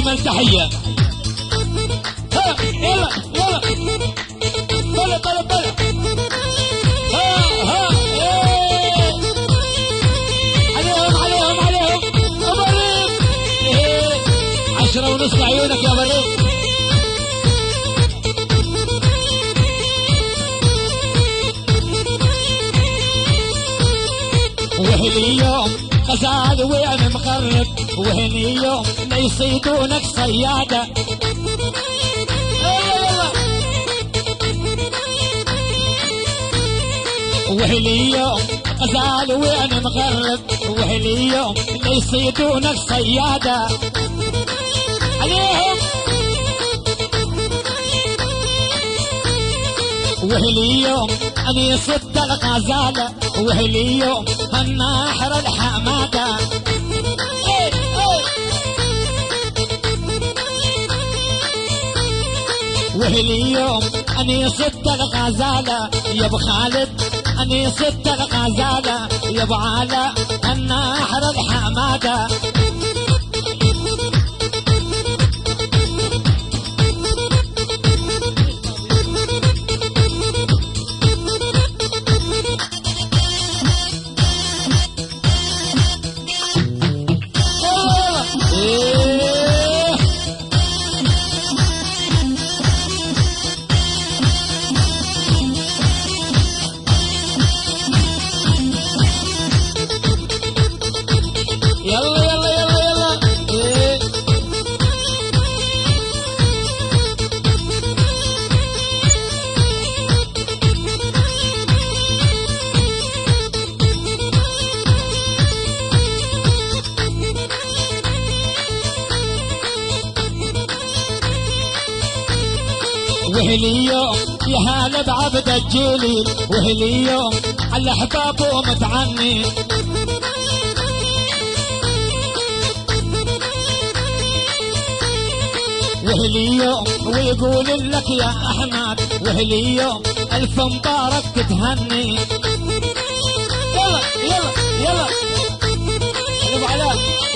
أجمل تحية. ها يلا يلا طلع طلع طلع. ها إيه عليهم عليهم عليهم. أبو الريف 10:30 لعيونك يا أبو الريف. وهني يوم غزال وين مغرب، وهني يوم لا يصيدونك صيادة. وهني يوم غزال وين مغرب، وهني يوم لا يصيدونك صيادة. عليهم وهلي يوم أني صد الغزالة، وهلي يوم الناحر الحمادة. وهلي يوم أني صد الغزالة يا أبو خالد، أني صد الغزالة يا أبو علا الناحر الحمادة. وهلي يوم يا هلا بعبد الجليل، وهلي يوم على احبابه متعني. وهلي يوم ويقول لك يا احمد، وهلي يوم الف مبارك تتهني. يلا يلا يلا ابو علاء.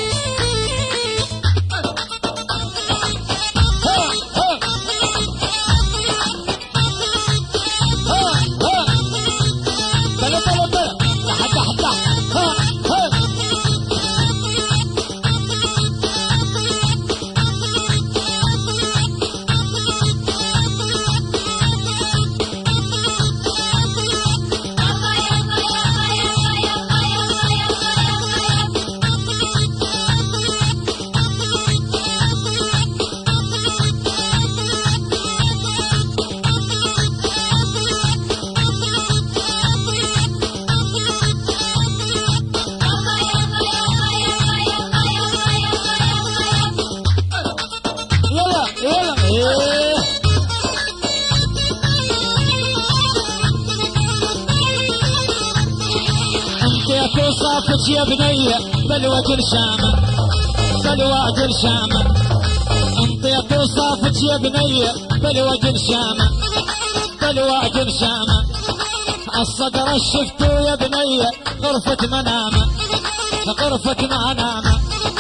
صافت يا بنية بالوجه الشامة، بالوجه الشامة. انطيت وصافت يا بنية بالوجه الشامة، بالوجه الشامة. الصدر شفتو يا بنية غرفة منامة، غرفة منامة.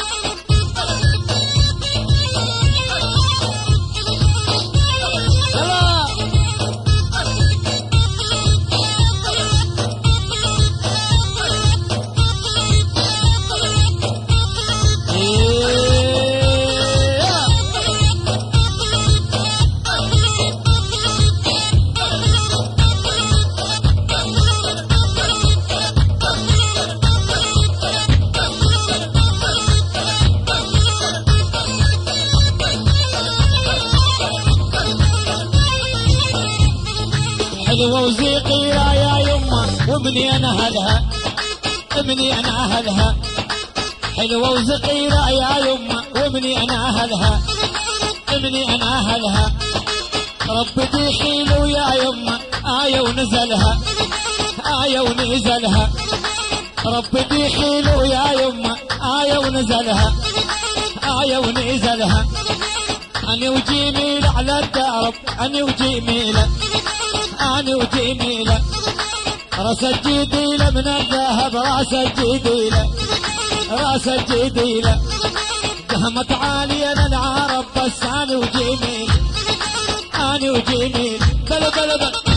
حلوة وزيقيرة يا يمه ومني انا اهلها، مني انا اهلها. حلوة وزقيرة يا يمه ومني انا اهلها، مني انا اهلها. ربتي حلو يا يمه آية ونزلها، آية ونزلها. ربتي حلو يا يمه آية ونزلها، آية ونزلها. أنا وجميلة على الدرب، أنا وجميلة، أنا وجميلة. راس الجديلة من الذهب، راس الجديلة، راس الجديلة. قامت عالية العرب بس أنا وجميل، أنا وجميل بلا بلا بلا